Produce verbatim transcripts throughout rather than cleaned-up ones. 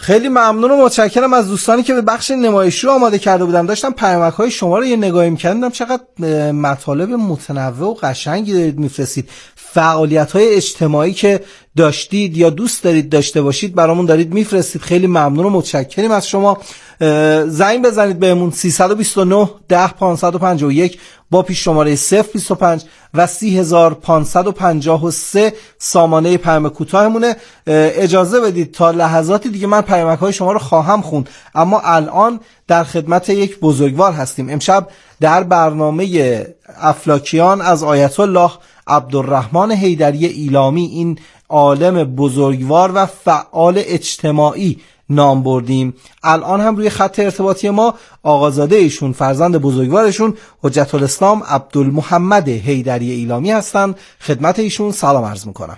خیلی ممنون و متشکرم از دوستانی که به بخش نمایشی رو آماده کرده بودن. داشتم پیامک‌های شما رو یه نگاهی می‌کردم، چقدر مطالب متنوع و قشنگی دارید می‌فرستید. فعالیت‌های اجتماعی که داشتید یا دوست دارید داشته باشید برامون دارید می‌فرستید. خیلی ممنون و متشکریم از شما. زنگ بزنید بهمون سیصد و بیست و نه ده پانصد و پنجاه و یک با پیش شماره صفر بیست و پنج و سی هزار پانصد و پنجاه و سه سامانه پیام کوتاهمونه. اجازه بدید تا لحظاتی دیگه من پیامک‌های شما رو خواهم خوند، اما الان در خدمت یک بزرگوار هستیم. امشب در برنامه افلاکیان از آیت الله عبدالرحمن حیدری ایلامی، این عالم بزرگوار و فعال اجتماعی نام بردیم. الان هم روی خط ارتباطی ما آقازاده ایشون، فرزند بزرگوارشون، حجت الاسلام عبدالمحمد حیدری ایلامی هستند. خدمت ایشون سلام عرض میکنم.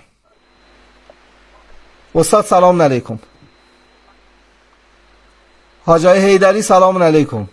استاد سلام علیکم. حاجی حیدری سلام علیکم.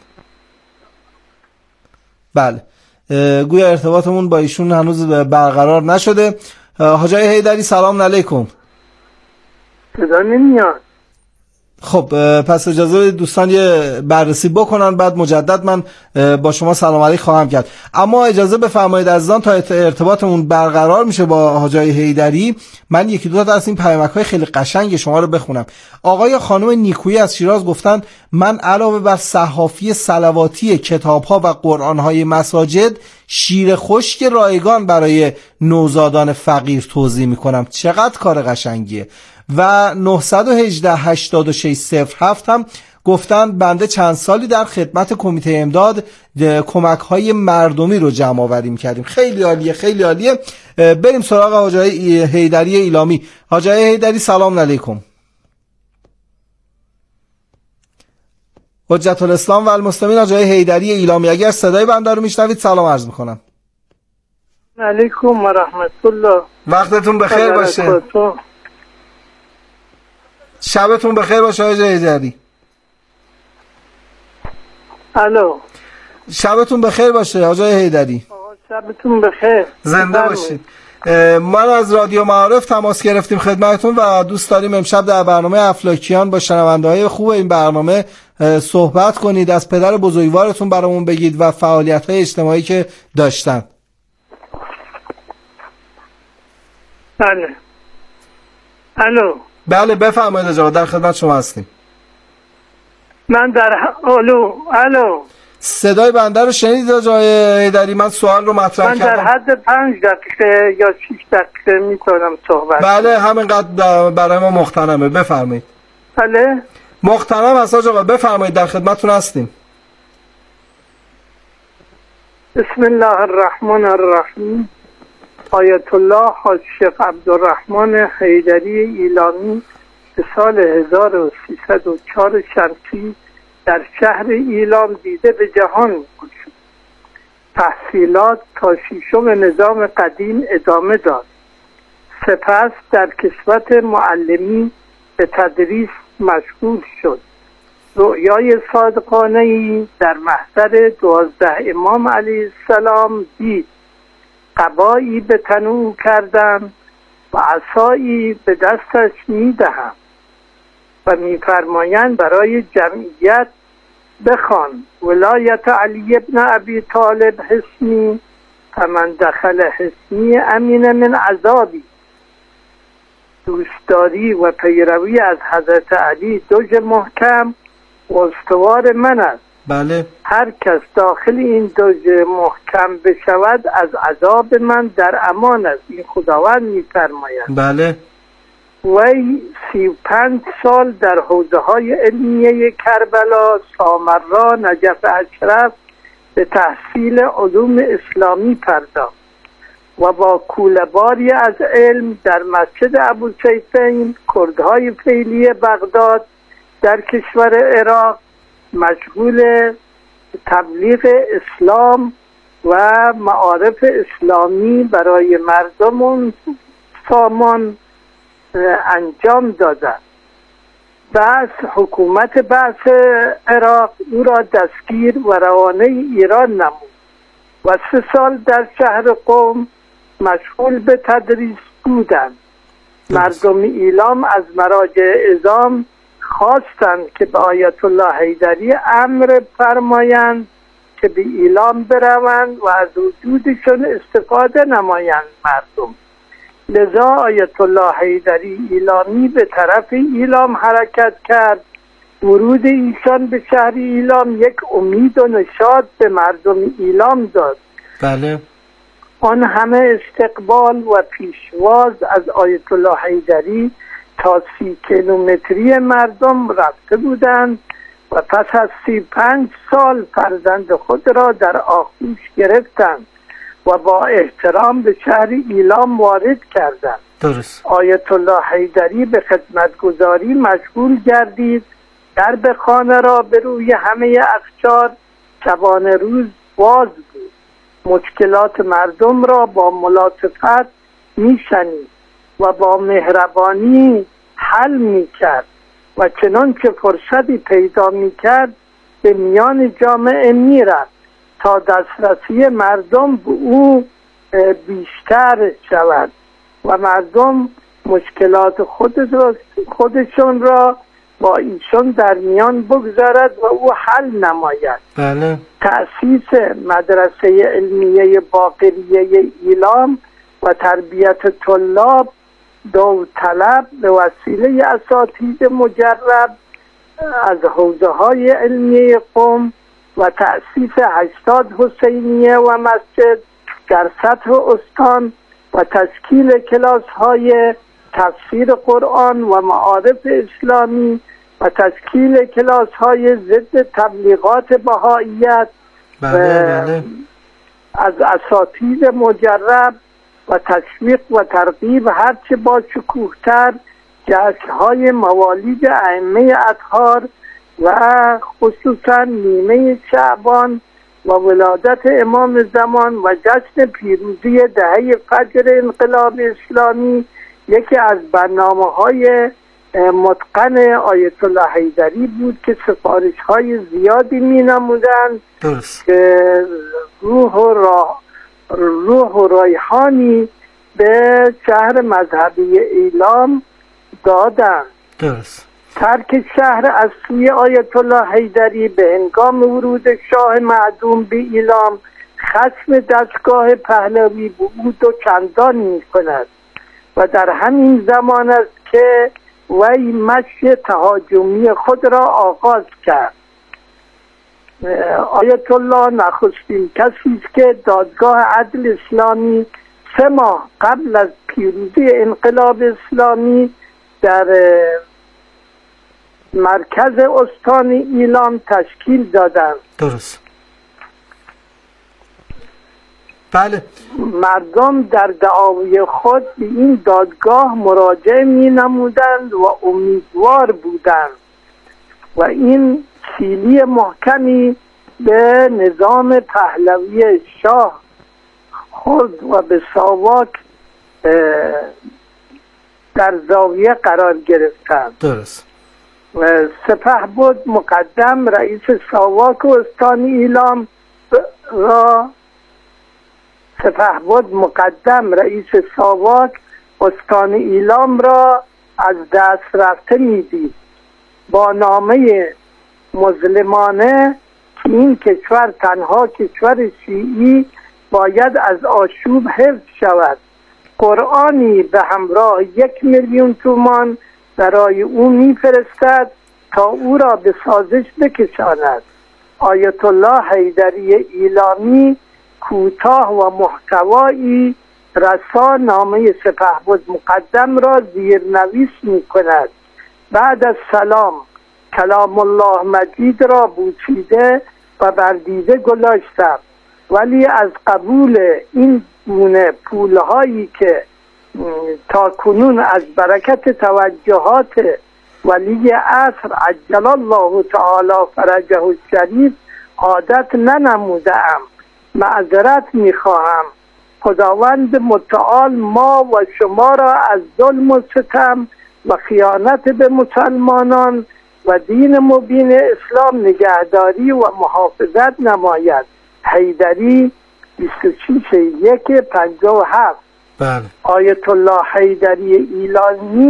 بله، گویا ارتباطمون با ایشون هنوز برقرار نشده. حاجی حیدری سلام علیکم. صدا نمیاد. خب پس اجازه بدید دوستان یه بررسی بکنن، بعد مجدد من با شما سلام علیک خواهم کرد. اما اجازه بفرمایید عزیزان تا ارتباطمون برقرار میشه با حاجی حیدری، من یکی دو تا از این پیامک‌های خیلی قشنگ شما رو بخونم. آقای خانم نیکویی از شیراز گفتن من علاوه بر صحافی صلواتی کتاب‌ها و قرآن‌های مساجد، شیر خشک رایگان برای نوزادان فقیر توزیع میکنم. چقدر کار قشنگیه. و نه یک هشت هشتاد و شش صفر هفت هم گفتن بنده چند سالی در خدمت کمیته امداد کمک های مردمی رو جمع آوری کردیم. خیلی عالیه، خیلی عالیه. بریم سراغ حاجی حیدری ایلامی. حاجی حیدری سلام علیکم. حجت الاسلام و المسلمین حاجی حیدری ایلامی، اگر صدای بنده رو میشنوید سلام عرض میکنم. علیکم و رحمت الله. وقتتون بخیر باشه. شبتون بخیر باشه حاجی حیدری. الو. شبتون بخیر باشه حاجی حیدری. شبتون بخیر. زنده باشید. من از رادیو معارف تماس گرفتیم خدمتتون و دوست داریم امشب در برنامه افلاکیان با شنونده‌های خوب این برنامه صحبت کنید، از پدر بزرگوارتون برامون بگید و فعالیت‌های اجتماعی که داشتن. بله. الو. بله بفرمایید آقا، در خدمت شما هستیم. من در الو الو صدای بنده رو شنید آقای حیدری؟ من سوال رو مطرح من کردم. من در حد پنج دقیقه یا شش دقیقه میتونم صحبت. بله همینقدر برای ما مختنمه، بفرمایید. بله مختنم هست آقا، بفرمایید در خدمتتون هستیم. بسم الله الرحمن الرحیم. آیت الله حاج شیخ عبدالرحمن حیدری ایلامی به سال هزار و سیصد و چهار شمسی در شهر ایلام دیده به جهان گشود. تحصیلات تا ششم نظام قدیم ادامه داد. سپس در کسوت معلمی به تدریس مشغول شد. رؤیای صادقانه‌ای در محضر دوازده امام علیه السلام دید. قبایی به تن کردم و عصایی به دستش میدهم و میفرمایند برای جمعیت بخوان ولایت علی ابن ابی طالب حسنی فمن دخل حسنی امین من عذابی. دوستداری و پیروی از حضرت علی دوج محکم و استوار من است. بله. هر کس داخل این دوج محکم بشود از عذاب من در امان است. این خداوند می‌فرماید. بله. وی سی و پنج سال در حوزه های علمیه کربلا، سامرا، نجف اشرف به تحصیل علوم اسلامی پرداخت و با کوله‌باری از علم در مسجد ابوسیفین کردهای فعلی بغداد در کشور عراق مشغول تبلیغ اسلام و معارف اسلامی برای مردم سامان انجام دادند. بعد حکومت بعث عراق او را دستگیر و روانه ایران نمود و سه سال در شهر قم مشغول به تدریس بودند. مردم ایلام از مراجع اعظام خواستند که به آیت الله حیدری امر فرمایند که به ایلام بروند و از وجودشون استفاده نمایند مردم. لذا آیت الله حیدری ایلامی به طرف ایلام حرکت کرد. ورود ایشان به شهر ایلام یک امید و نشاط به مردم ایلام داد. بله. آن همه استقبال و پیشواز از آیت الله حیدری تا سی کیلومتری مردم رفته بودند و پس از سی پنج سال فرزند خود را در آغوش گرفتند و با احترام به شهر ایلام وارد کردند. درست. آیت الله حیدری به خدمتگزاری مشغول گردید. درب خانه را به روی همه اقشار شبانه روز باز بود. مشکلات مردم را با ملاطفت میشنید و با مهربانی حل میکرد و چنان که فرصتی پیدا میکرد به میان جامعه میرفت تا دسترسی مردم به او بیشتر شود و مردم مشکلات خودشون را با ایشون در میان بگذارد و او حل نماید. بله. تأسیس مدرسه علمیه باقریه ایلام و تربیت طلاب داوطلب به وسیله اساتید مجرب از حوزه های علمیه قم و تأسیس هشتاد حسینیه و مسجد در سطح استان و تشکیل کلاس های تفسیر قرآن و معارف اسلامی و تشکیل کلاس های ضد تبلیغات بهائیت از اساتید مجرب و تشویق و ترغیب هرچه با شکوه‌تر جشن‌های موالید ائمه اطهار و خصوصا نیمه شعبان و ولادت امام زمان و جشن پیروزی دهه فجر انقلاب اسلامی یکی از برنامه‌های متقن آیت الله حیدری بود که سفارش‌های زیادی می‌نمودند که روح و را روح و ریحانی به شهر مذهبی ایلام دادند. درست. ترک شهر از سوی آیت الله حیدری به هنگام ورود شاه معدوم به ایلام خشم دستگاه پهلوی به او دو چندان می کند و در همین زمان است که وی مشی تهاجمی خود را آغاز کرد. آیت الله نخستین کسی است که دادگاه عدل اسلامی سه ماه قبل از پیروزی انقلاب اسلامی در مرکز استان ایلام تشکیل دادند. درست. بله. مردم در دعاوی خود به این دادگاه مراجعه می نمودند و امیدوار بودند و این سیلی محکمی به نظام پهلوی شاه خورد و به ساواک در زاویه قرار گرفتند. درست. سپهبد مقدم رئیس ساواک و استان ایلام را سپهبد مقدم رئیس ساواک استان ایلام را از دست رفته میدید با نامه مظلمانه که این کشور تنها کشور شیعی باید از آشوب حفظ شود. قرآنی به همراه یک میلیون تومان برای او میفرستد تا او را به سازش بکشاند. آیت الله حیدری ایلامی کوتاه و محتوایی رسا نامه سپهبد مقدم را زیرنویس می کند. بعد از سلام کلام الله مجید را بوسیده و بر دیده گذاشتم، ولی از قبول این گونه پولهایی که تا کنون از برکت توجهات ولی عصر عجل الله تعالی فرجه الشریف عادت ننمودم، معذرت میخواهم. خداوند متعال ما و شما را از ظلم و ستم و خیانت به مسلمانان و دین مبین اسلام نگهداری و محافظت نماید. حیدری بیست و شش یک پنجاه و هفت. بله. آیت الله حیدری ایلانی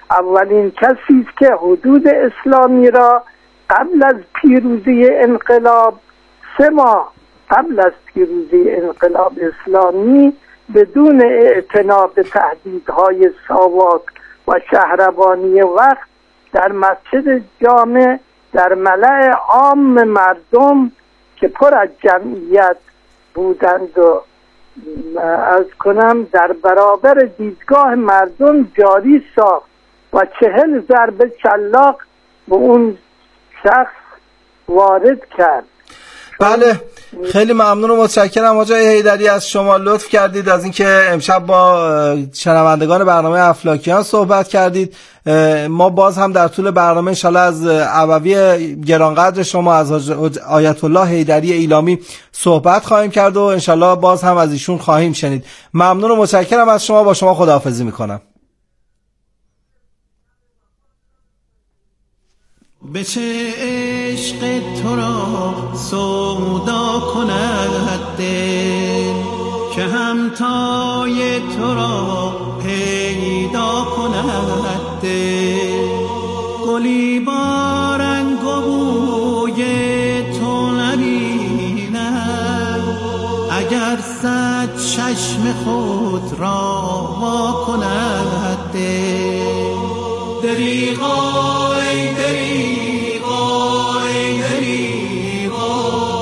اولین کسی است که حدود اسلامی را قبل از پیروزی انقلاب سه ماه قبل از پیروزی انقلاب اسلامی بدون اعتنا به تهدیدهای ساواک و شهربانی وقت در مسجد جامع در ملأ عام مردم که پر از جمعیت بودند و از کنم در برابر دیدگاه مردم جاری ساخت و چهل ضربه شلاق به اون شخص وارد کرد. بله، خیلی ممنون و متشکرم آقای حیدری، از شما لطف کردید از اینکه امشب با شنوندگان برنامه افلاکیان صحبت کردید. ما باز هم در طول برنامه انشالله از ابوی گرانقدر شما از آیت الله حیدری ایلامی صحبت خواهیم کرد و انشالله باز هم از ایشون خواهیم شنید. ممنون و متشکرم از شما، با شما خداحافظی میکنم. به چه عشق تو را سودا کند دل که همتای تو را پیدا کند دل، گلی با رنگ و بوی تو نبیند اگر صد چشم خود را وا کند دل. دریغا ای دریغا ای دریغا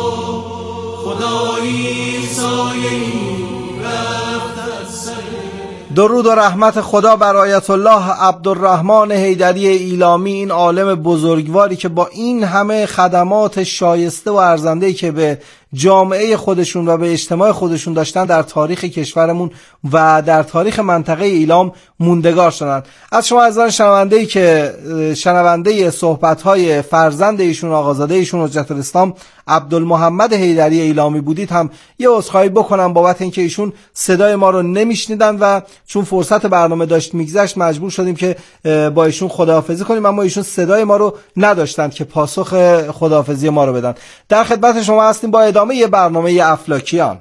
خدایی سایه‌ای رفت از سر. درود و رحمت خدا بر آیت الله عبدالرحمن حیدری ایلامی، این عالم بزرگواری که با این همه خدمات شایسته و ارزنده‌ای که به جامعه خودشون و به اجتماع خودشون داشتن در تاریخ کشورمون و در تاریخ منطقه ایلام موندگار شدن. از شما عزیزان شنونده‌ای که شنونده صحبت‌های فرزند ایشون آقازاده ایشون حجت الاسلام عبدالمحمد حیدری ایلامی بودید هم یه عذرخواهی بکنم بابت اینکه ایشون صدای ما رو نمیشنیدن و چون فرصت برنامه داشت میگذشت مجبور شدیم که با ایشون خداحافظی کنیم، اما ایشون صدای ما رو نداشتند که پاسخ خداحافظی ما رو بدن. در خدمت شما هستیم با ادامه یه برنامه افلاکیان.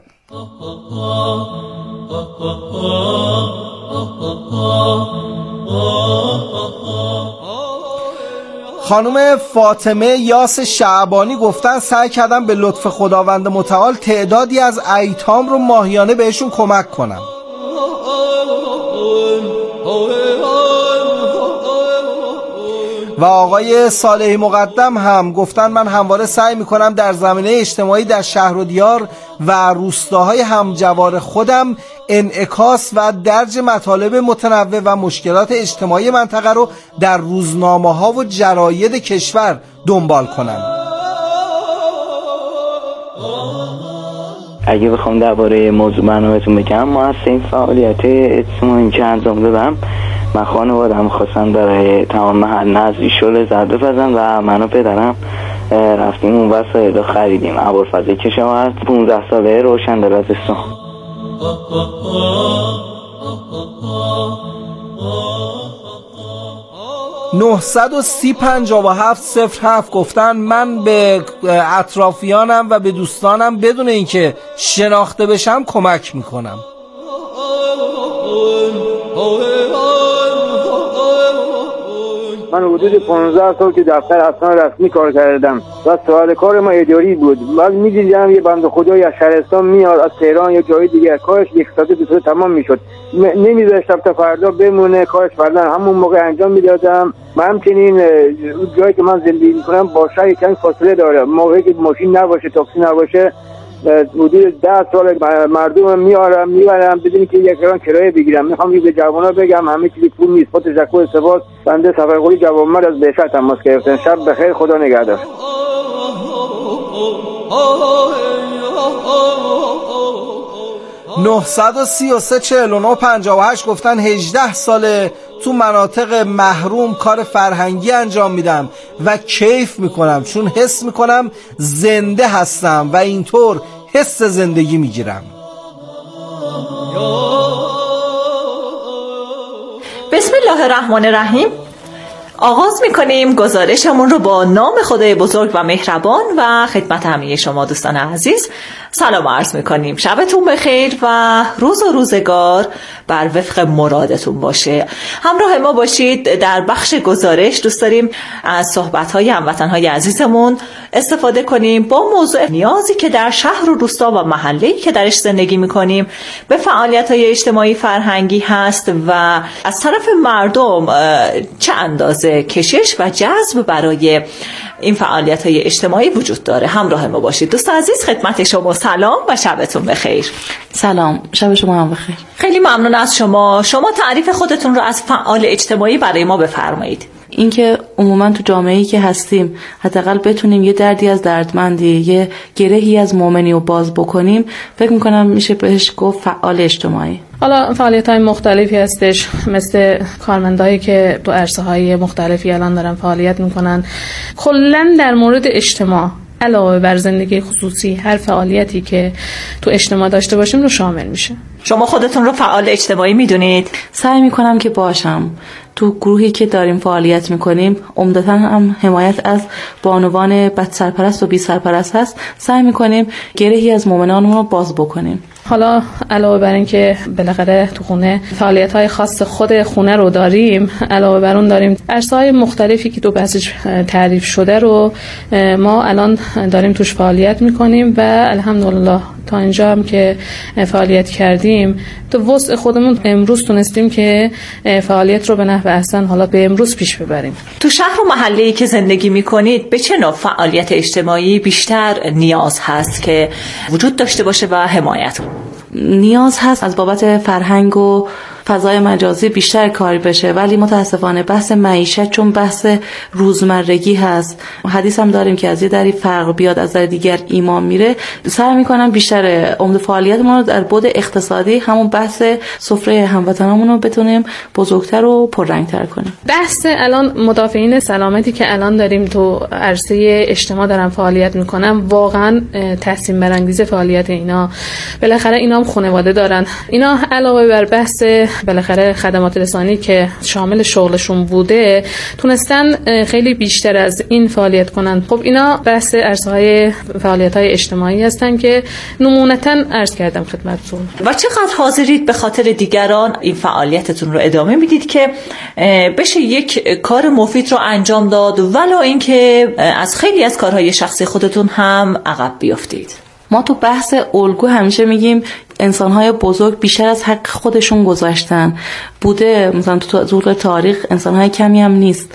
خانم فاطمه یاس شعبانی گفتن سعی کردم به لطف خداوند متعال تعدادی از ایتام رو ماهیانه بهشون کمک کنم. و آقای صالحی مقدم هم گفتن من همواره سعی میکنم در زمینه اجتماعی در شهر و دیار و روستاهای همجوار خودم انعکاس و درج مطالب متنوع و مشکلات اجتماعی منطقه رو در روزنامه ها و جراید کشور دنبال کنم. اگه بخوام درباره موضوع برنامه‌تون بگم، ما از این فعالیت اجتماعی که انجام دادم، من خانواده‌ام خواستم برای تمام محل نذری شعله زرد بپزن و من و پدرم رفتیم اون وسایل رو خریدیم. ابوالفضل کشاورز پانزده ساله روشن در رزستان. نهصد و سی پنجاه و هفت صفر هفت گفتن من به اطرافیانم و به دوستانم بدون اینکه شناخته بشم کمک میکنم. من حدود پانزده سال که دفتر اسناد رسمی کار کردم و سوال کار ما اداری بود. بعد می‌دیدم یه بنده خدایی از شهرستان میاد، از تهران یا جای دیگه، کارش یک ساعت دو ساعت تمام میشد. نمیذاشتم تا فردا بمونه، کارش فردا همون موقع انجام میدادم. من همچنین جایی که من زندگی میکنم با شهر کمی فاصله داره، موقعی که ماشین نباشه، تاکسی نباشه، حدود ده سال مردم میارم میبرم بدون که یک کران کرایه بگیرم. میخوام به جوانا بگم همه چیزی پول نیست. با تشکر و سپاس. بنده سفرقلی جوانمرد از بهشت تماس گرفتن. شب بخیر، خدا نگهدار. نهصد و سی و سه چهل و نه پنجاه و هشت گفتن هجده ساله تو مناطق محروم کار فرهنگی انجام میدم و کیف میکنم، چون حس میکنم زنده هستم و اینطور حس زندگی میگیرم. بسم الله الرحمن الرحیم. آغاز میکنیم گزارشمون رو با نام خدای بزرگ و مهربان و خدمت همه شما دوستان عزیز. سلام عرض میکنیم، شبتون بخیر و روز و روزگار بر وفق مرادتون باشه. همراه ما باشید. در بخش گزارش دوست داریم از صحبت‌های هموطن‌های عزیزمون استفاده کنیم با موضوع نیازی که در شهر و روستا و محله‌ای که درش زندگی میکنیم به فعالیت‌های اجتماعی فرهنگی هست و از طرف مردم چه اندازه کشش و جذب برای این فعالیت‌های اجتماعی وجود داره. همراه ما باشید. دوست عزیز، خدمت شما سلام و شبتون بخیر. سلام، شب شما هم بخیر. خیلی ممنون از شما. شما تعریف خودتون رو از فعال اجتماعی برای ما بفرمایید. اینکه عموما تو جامعه‌ای که هستیم حداقل بتونیم یه دردی از دردمندی، یه گرهی از مؤمنی رو باز بکنیم، فکر می‌کنم میشه بهش گفت فعال اجتماعی. حالا فعالیت‌های مختلفی هستش، مثل کارمندایی که تو عرصه‌های مختلفی الان دارن فعالیت میکنن. کلاً در مورد اجتماع علاوه بر زندگی خصوصی هر فعالیتی که تو اجتماع داشته باشیم رو شامل میشه. شما خودتون رو فعال اجتماعی میدونید؟ سعی میکنم که باشم. تو گروهی که داریم فعالیت میکنیم عمدتاً هم حمایت از بانوان بد سرپرست و بی سرپرست هست. سعی میکنیم گرهی از مؤمنان رو باز بکنیم. حالا علاوه بر این که بالاخره تو خونه فعالیت‌های خاص خود خونه رو داریم، علاوه بر اون داریم عرصه‌های مختلفی که تو بحثش تعریف شده رو ما الان داریم توش فعالیت میکنیم و الحمدلله تا اینجا هم که فعالیت کردیم تو وسع خودمون امروز تونستیم که فعالیت رو به نحو احسن حالا به امروز پیش ببریم. تو شهر و محله‌ای که زندگی میکنید به چه نوع فعالیت اجتماعی بیشتر نیاز هست که وجود داشته باشه و حمایت؟ نیاز هست از بابت فرهنگ و فضای مجازی بیشتر کاری بشه، ولی متاسفانه بحث معیشت چون بحث روزمرگی هست، حدیث هم داریم که از یه دری فرق بیاد از در دیگر ایمان میره. سعی میکنم بیشتر عمده فعالیتمون رو در بعد اقتصادی، همون بحث سفره هموطنامون رو بتونیم بزرگتر و پررنگتر کنیم. بحث الان مدافعین سلامتی که الان داریم تو عرصه اجتماع دارن فعالیت میکنن، واقعا تحسین برانگیز فعالیت اینا. بالاخره اینا هم خانواده دارن. اینا علاوه بر بحث بالاخره خدمات رسانی که شامل شغلشون بوده تونستن خیلی بیشتر از این فعالیت کنن. خب اینا بحث عرصه‌های فعالیت‌های اجتماعی هستن که نمونتاً عرض کردم خدمتتون. و چقدر حاضرید به خاطر دیگران این فعالیتتون رو ادامه میدید که بشه یک کار مفید رو انجام داد ولو اینکه از خیلی از کارهای شخصی خودتون هم عقب بیافتید؟ ما تو بحث الگو همیشه میگیم انسان‌های بزرگ بیشتر از حق خودشون گذاشتن بوده. مثلا تو طول تاریخ انسان‌های کمی هم نیست.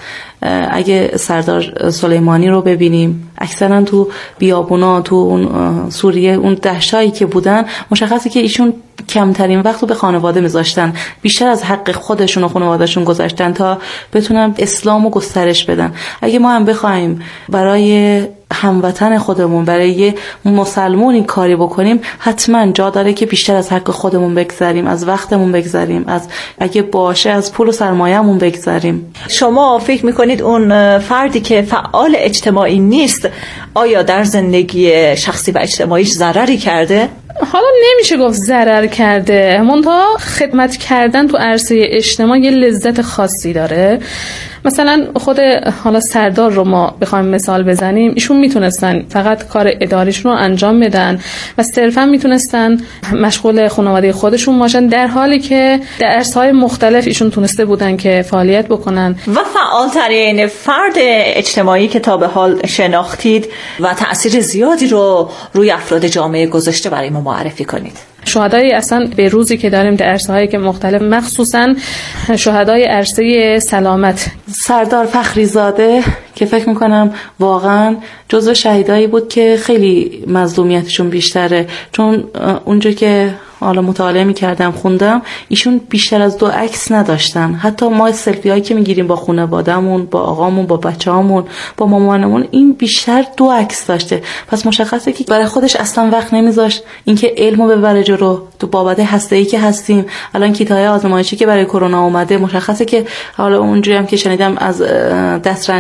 اگه سردار سلیمانی رو ببینیم، اکثرا تو بیابونا تو اون سوریه اون دشتایی که بودن، مشخصه که ایشون کمترین وقت رو به خانواده میذاشتن، بیشتر از حق خودشون و خانوادهشون گذاشتن تا بتونن اسلامو گسترش بدن. اگه ما هم بخوایم برای هموطن خودمون، برای مسلمونی کاری بکنیم، حتما جا داره که بیشتر از حق خودمون بگذاریم، از وقتمون بگذاریم، از اگه باشه از پول و سرمایه‌مون بگذاریم. شما فکر میکنید اون فردی که فعال اجتماعی نیست آیا در زندگی شخصی و اجتماعیش ضرری کرده؟ حالا نمیشه گفت ضرر کرده، منتها خدمت کردن تو عرصه اجتماع یه لذت خاصی داره. مثلا خود حالا سردار رو ما بخوایم مثال بزنیم، ایشون میتونستن فقط کار اداریشون رو انجام بدن و صرفا میتونستن مشغول خانواده خودشون باشن، در حالی که در عرصه‌های مختلف ایشون تونسته بودن که فعالیت بکنن. و فعالترین فرد اجتماعی که تا به حال شناختید و تأثیر زیادی رو روی افراد جامعه گذاشته برای ما معرفی کنید. شهدای اصلا به روزی که داریم در عرصه‌هایی که مختلف، مخصوصا شهدای عرصه سلامت، سردار فخریزاده که فکر میکنم واقعا جزو شهیدایی بود که خیلی مظلومیتشون بیشتره، چون اونجا که حالا مطالعه میکردم خوندم ایشون بیشتر از دو عکس نداشتن. حتی ما سلفی هایی که میگیریم با خانواده‌مون، با آقامون، با بچه‌هامون، با مامانمون، این بیشتر دو عکس داشته. پس مشخصه که برای خودش اصلا وقت نمیذاشت اینکه علمو ببره جلو. تو بابت هسته‌ای که هستیم الان کیت‌های آزمایشی که برای کرونا اومده، مشخصه که حالا اونجوری هم که شنیدم از دسترنج‌های اون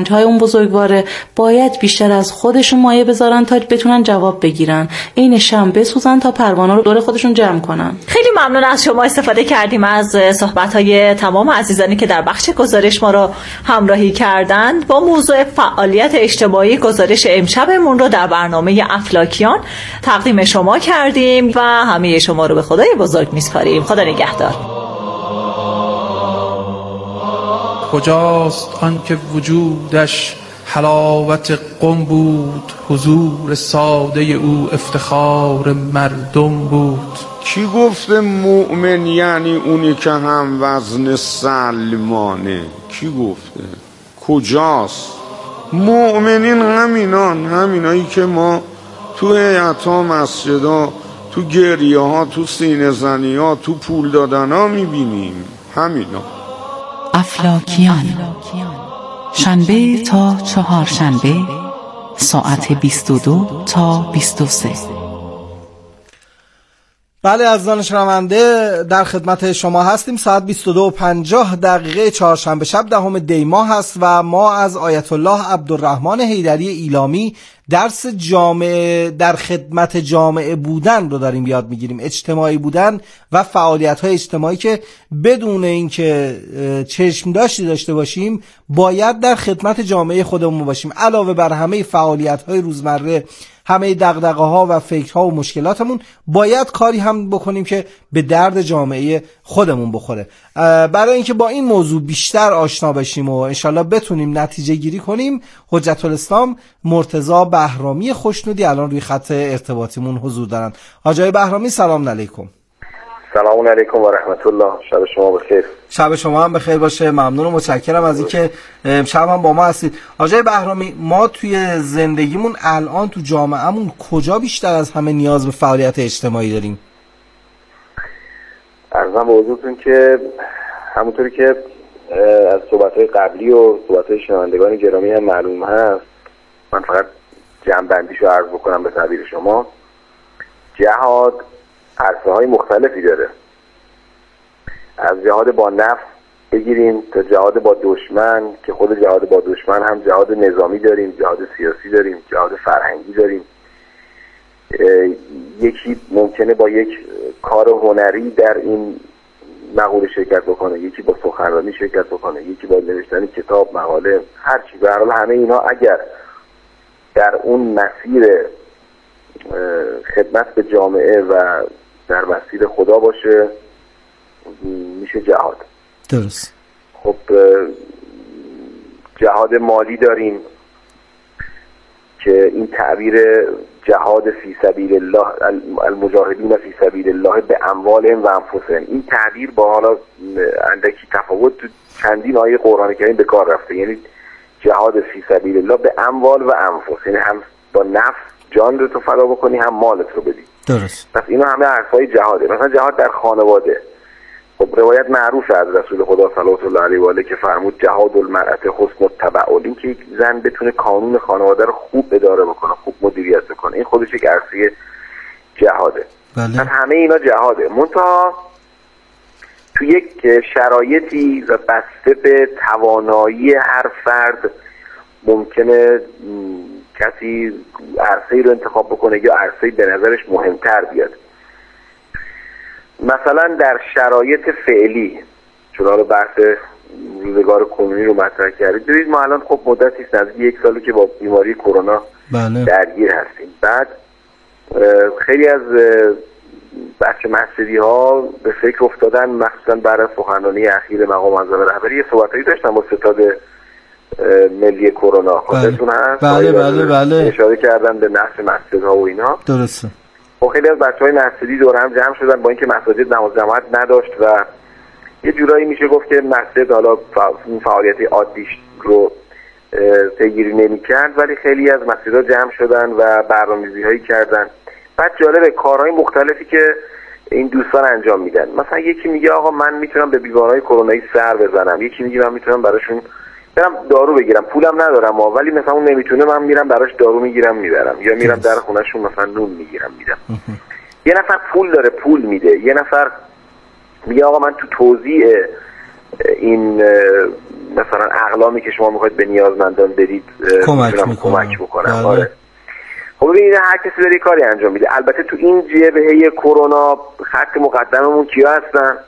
بزرگواره باید بیشتر از خودشون مایه بذارن تا بتونن جواب بگیرن، این شم بسوزن تا پروانه رو دور خودشون جمع کنن. خیلی ممنون از شما، استفاده کردیم از صحبت‌های تمام عزیزانی که در بخش گزارش ما رو همراهی کردند. با موضوع فعالیت اجتماعی گزارش امشبمون رو در برنامه افلاکیان تقدیم شما کردیم و همه شما رو به خدای بزرگ میسپاریم. خدا نگهدار. کجاست آن که وجودش حلاوت قم بود، حضور ساده او افتخار مردم بود. کی گفته مؤمن یعنی اونی که هم وزن سلمانه؟ کی گفته؟ کجاست؟ مؤمنین همینان، همینایی که ما تو هیئت‌ها، مسجدها، تو گریه ها، تو سینه زنی ها، تو پول دادن ها میبینیم. همینا. افلاکیان، شنبه تا چهارشنبه ساعت بیست و دو تا بیست و سه. بله عزیزان شنونده، در خدمت شما هستیم. ساعت بیست و دو و پنجاه دقیقه چهارشنبه شب دهم دی ماه هست و ما از آیت الله عبدالرحمن حیدری ایلامی درس جامعه در خدمت جامعه بودن رو داریم یاد میگیریم. اجتماعی بودن و فعالیت‌های اجتماعی که بدون اینکه چشم داشتی داشته باشیم باید در خدمت جامعه خودمون باشیم. علاوه بر همه فعالیت‌های روزمره، همه دغدغه‌ها و فکرها و مشکلاتمون، باید کاری هم بکنیم که به درد جامعه خودمون بخوره. برای اینکه با این موضوع بیشتر آشنا بشیم و انشالله بتونیم نتیجه گیری کنیم، حجت الاسلام مرتضی بهرامی خوشنودی الان روی خط ارتباطیمون حضور دارن. حاجی بهرامی سلام علیکم. سلام علیکم و رحمت الله. شب شما بخیر. شب شما هم بخیر باشه. ممنون و متشکرم از اینکه شب هم با ما هستید. حاجی بهرامی، ما توی زندگیمون الان تو جامعهمون کجا بیشتر از همه نیاز به فعالیت اجتماعی داریم؟ عرضم به حضورتون که همونطوری که از صحبت‌های قبلی و صحبت‌های شنوندگان گرامی هم معلوم هست، من فقط جمع‌بندیشو عرض بکنم به تعبیر شما. جهاد عرصه‌های مختلفی داره، از جهاد با نفس بگیریم تا جهاد با دشمن، که خود جهاد با دشمن هم جهاد نظامی داریم، جهاد سیاسی داریم، جهاد فرهنگی داریم. یکی ممکنه با یک کار هنری در این مقوله شرکت بکنه، یکی با سخنرانی شرکت بکنه، یکی با نوشتن کتاب، مقاله، هر چی. به هر حال همه اینا اگر در اون مسیر خدمت به جامعه و در مسیر خدا باشه میشه جهاد. درست. خب جهاد مالی داریم که این تعبیر جهاد فی سبیل الله، المجاهدین فی سبیل الله به اموالهم و انفسهم، این تعبیر با حالا اندکی تفاوت تو چندین آیه قرآن کریم به کار رفته. یعنی جهاد فی سبیل الله به اموال و انفس، یعنی هم با نفس جان رو تو فدا بکنی، هم مالت رو بدی. درست. پس اینا همه عرصه‌های جهاده. مثلا جهاد در خانواده، خب روایت معروف از رسول خدا صلی الله علیه و آله که فرمود جهاد المرأة حسن التبعل، این که یک زن بتونه قانون خانواده رو خوب اداره بکنه، خوب مدیریت بکنه، این خودش یک عرصه جهاده. بله. پس همه اینا جهاده، منتها تو یک شرایطی و بسته به توانایی هر فرد ممکنه کسی عرصه‌ای رو انتخاب بکنه یا عرصه‌ای به نظرش مهمتر بیاد. مثلا در شرایط فعلی، چون حالا بحث روزگار کنونی رو مطرح کردید، ببینید ما الان خب مدتی است، نزدیک یک سالی که با بیماری کرونا بله. درگیر هستیم. بعد خیلی از بچه مسجدی ها به فکر افتادن، مخصوصا بعد از سخنرانی اخیر مقام معظم رهبری، یه صحبتایی داشتن با ستاد ملی کرونا. خودتون هست؟ بله بله بله. اشاره کردن به نقش مسجدها و اینا. درسته. خب خیلی از بچهای مسجدی دور هم جمع شدن، با اینکه مساجد نماز جماعت نداشت و یه جورایی میشه گفت که مسجد حالا فعالیت عادیش رو پیگیری نمی‌کرد، ولی خیلی از مسجدها جمع شدن و برنامه‌ریزی‌هایی کردن. بعد جالبه کارهای مختلفی که این دوستان انجام میدن. مثلا یکی میگه آقا من میتونم به بیمارای کرونایی سر بزنم، یکی میگه من میتونم براشون برم دارو بگیرم، پولم ندارم ها، ولی مثلا اون نمیتونه، من میرم براش دارو میگیرم میبرم، یا میرم در خونهشون مثلا نون میگیرم میدم. یه نفر پول داره پول میده، یه نفر میگه آقا من تو توزیع این مثلا اقلامی که شما میخواید به نیازمندان بدید کمک میکنم کمک بکنم. آره. خب ببینید هر کسی داره کاری انجام میده. البته تو این جبهه کرونا خط مقدممون کیا هستن؟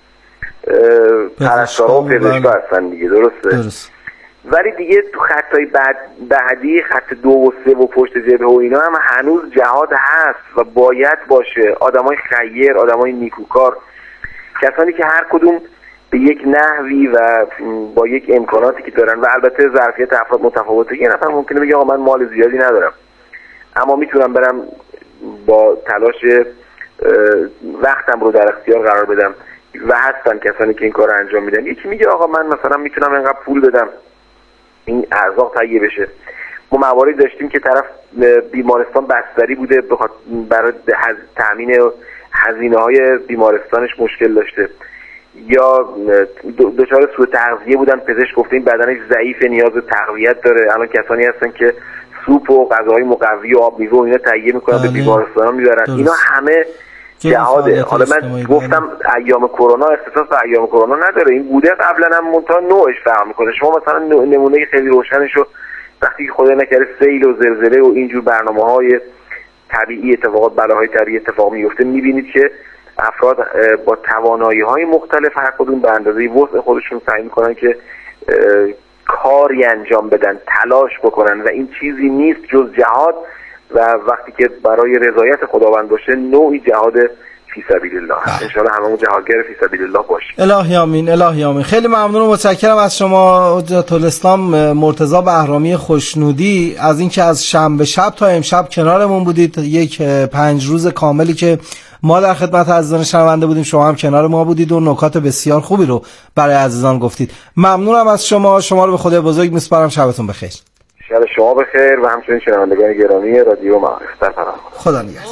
پرستارا و پزشکا هستن دیگه، درسته؟ درست. ولی دیگه تو خطای بعد بعدی خط دو و سه و پشت جبهه و اینا هم هنوز جهاد هست و باید باشه. آدمای خیر، آدمای نیکوکار، کسانی که هر کدوم به یک نحوی و با یک امکاناتی که دارن و البته ظرفیت افراد متفاوته. یه نفر ممکنه بگه آقا من مال زیادی ندارم اما میتونم برم با تلاش وقتم رو در اختیار قرار بدم و هستن کسانی که این کار رو انجام میدن. یکی میگه آقا من مثلا میتونم اینقدر پول بدم این ارزاق تهیه بشه. ما مواردی داشتیم که طرف بیمارستان بستری بوده برای تامین هزینه‌های بیمارستانش مشکل داشته یا دچار سوء تغذیه بودن، پزشک گفته این بدنش ضعیف نیاز به تقویت داره. الان کسانی هستن که سوپ و غذاهای مقوی و آب میوه و اینا تهیه میکنن به بیمارستانا میبرن. اینا همه جهاده. حالا من گفتم ایام کرونا اختصاص به ایام کرونا نداره، این بوده قبلا هم منتها نوعش فرق میکنه. شما مثلا نمونه خیلی روشنشو وقتی که خدا نکرده سیل و زلزله و اینجور برنامه‌های طبیعی اتفاقات بلاهای طبیعی اتفاق میفته میبینید که افراد با توانایی‌های مختلف هر کدوم به اندازه وسع خودشون سعی میکنن که کاری انجام بدن، تلاش بکنن و این چیزی نیست جز جهاد و وقتی که برای رضایت خداوند باشه نوعی جهاد فی سبیل الله. ان شاء الله هممون جهادگر فی سبیل الله باشیم. الهی آمین، الهی آمین. خیلی ممنون و متشکرم از شما حجت الاسلام مرتضی بهرامی خوشنودی از اینکه از شنبه شب تا امشب کنارمون بودید. یک پنج روز کاملی که ما در خدمت عزیزان شنونده بودیم، شما هم کنار ما بودید و نکات بسیار خوبی رو برای عزیزان گفتید. ممنونم از شما. شما رو به خدای بزرگ میسپارم. شبتون بخیر. شب شما بخیر و همچنین شنوندگان گرامی رادیو معارف در پناه خدا نگهدار.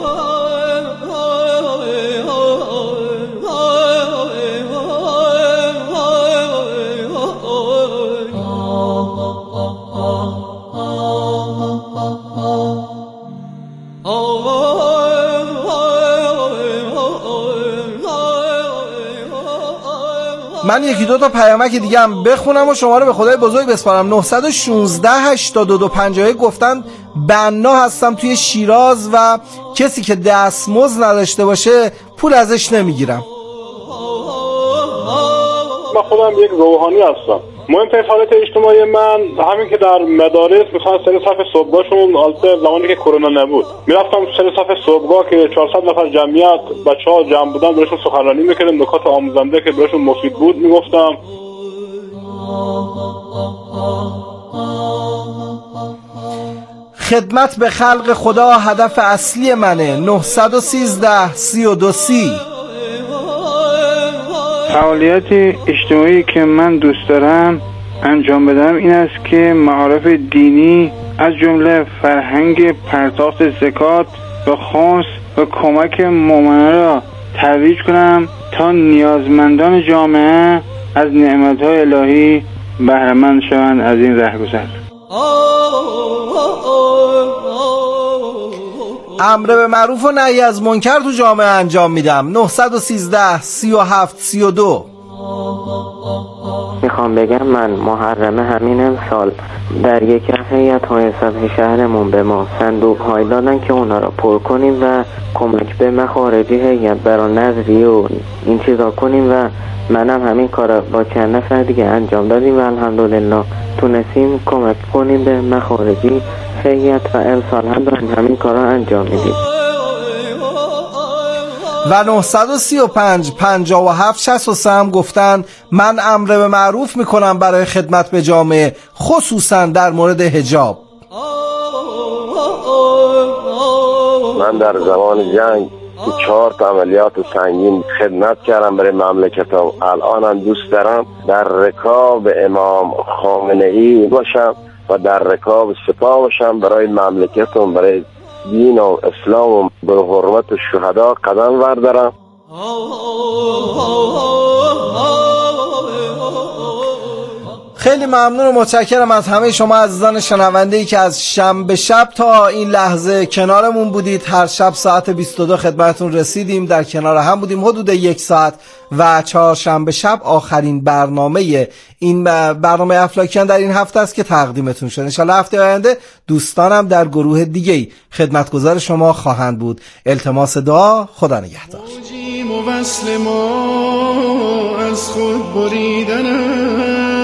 من یکی دو تا پیامک دیگه هم بخونم و شما رو به خدای بزرگ بسپارم. نه یک شش هشتاد و دو پنجاه گفتن بنا هستم توی شیراز و کسی که دستمزد نداشته باشه پول ازش نمیگیرم. من خودم یک روحانی هستم. مهمترین فعالیت اجتماعی من همین که در مدارس مثلا سر صف صبحگاهشون البته زمانی که کرونا نبود میرفتم سر صف صبحگاه که چهارصد نفر جمعیت بچه‌ها جمع بودن براشون سخنرانی میکردم، نکات آموزنده که براشون مفید بود میگفتم. خدمت به خلق خدا هدف اصلی منه. نه یک سه سی و دو سی. فعالیت اجتماعی که من دوست دارم انجام بدم این است که معارف دینی از جمله فرهنگ پرداخت زکات و خمس و کمک مؤمنان را ترویج کنم تا نیازمندان جامعه از نعمت‌های الهی بهره مند شوند از این رهگذر. امر به معروف و نهی از منکر تو جامعه انجام میدم. نه یک سه سی و هفت سی و دو. میخوام بگم من محرم همین امسال در یک هیئت های سطح شهرمون به ما صندوق های دادن که اونا را پر کنیم و کمک به مخارجی هیئت برای نظری و این چیزا کنیم و منم همین کارا با چند نفر دیگه انجام دادیم و الحمدلله تونستیم کمک کنیم به مخارجی هیئت و امسال هم داریم همین کارا انجام میدیم. و نه سه پنج پنجاه و هفت شصت و سه هم گفتن من امر به معروف میکنم برای خدمت به جامعه خصوصا در مورد حجاب. من در زمان جنگ تو چهار تا عملیات سنگین خدمت کردم برای مملکتم. الانم دوست دارم در رکاب امام خامنه ای باشم و در رکاب سپاه باشم برای مملکتم، برای دین و اسلام و به حرمت شهدا قدم بردارم. خیلی ممنون و متشکرم از همه شما عزیزان شنونده‌ای که از شنبه شب تا این لحظه کنارمون بودید. هر شب ساعت بیست و دو خدمتتون رسیدیم، در کنار هم بودیم حدود یک ساعت و چهارشنبه شب آخرین برنامه این برنامه افلاکیان در این هفته است که تقدیمتون شد. ان شاءالله هفته آینده دوستانم در گروه دیگه‌ای خدمتگزار شما خواهند بود. التماس دعا، خدا نگهدار. از خود بریدن